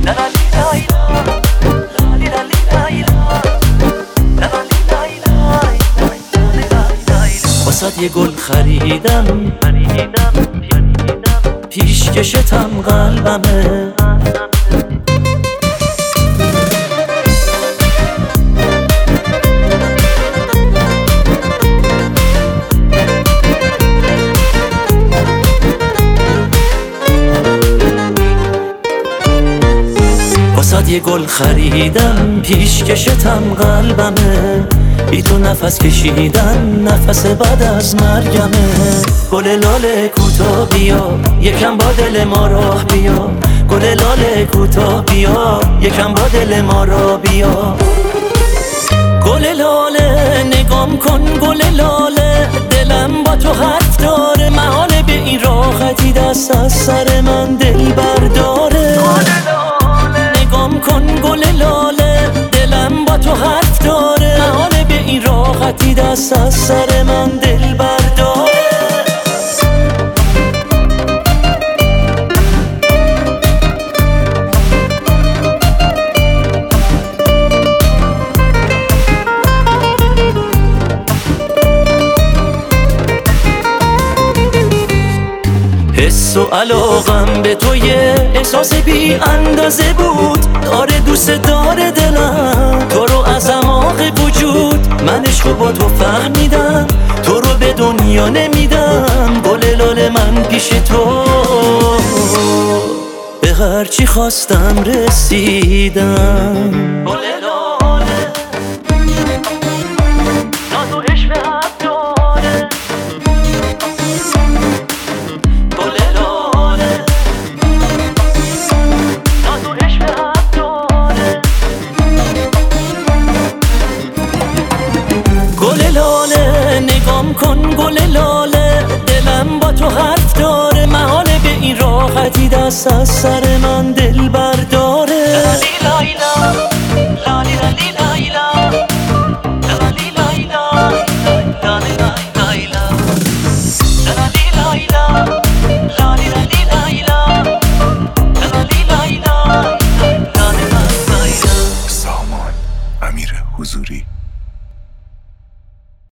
واسه یه گل خریدم پیشکشتم قلبمه. واسه یه گل خریدم پیشکشتم قلبمه. بی تو نفس کشیدن نفس بعد از مرگمه. گل لاله کوتاه بیا یکم با دل ما راه بیا. گل لاله کوتاه بیا یکم با دل ما راه بیا. گل لاله نگام کن گل لاله، دلم با تو حرف داره. محاله به این راحتی دست از سر من دل برداره. نگام کن گل لاله، دلم با تو حرف داره. محاله به این راحتی دست از سر من دل برداره. حس و علاقم به تو یه احساس بی اندازه بود. داره دوست داره دلم تو رو از اعماق وجود. من عشقو با تو فهمیدم، تو رو به دنیا نمیدم. گل لاله من پیش تو به هرچی خواستم رسیدم. گل لاله ناز و عشق حق داره. نگام کن گل لاله، دلم با تو حرف داره. محاله به این راحتی دست از سر من دل برداره.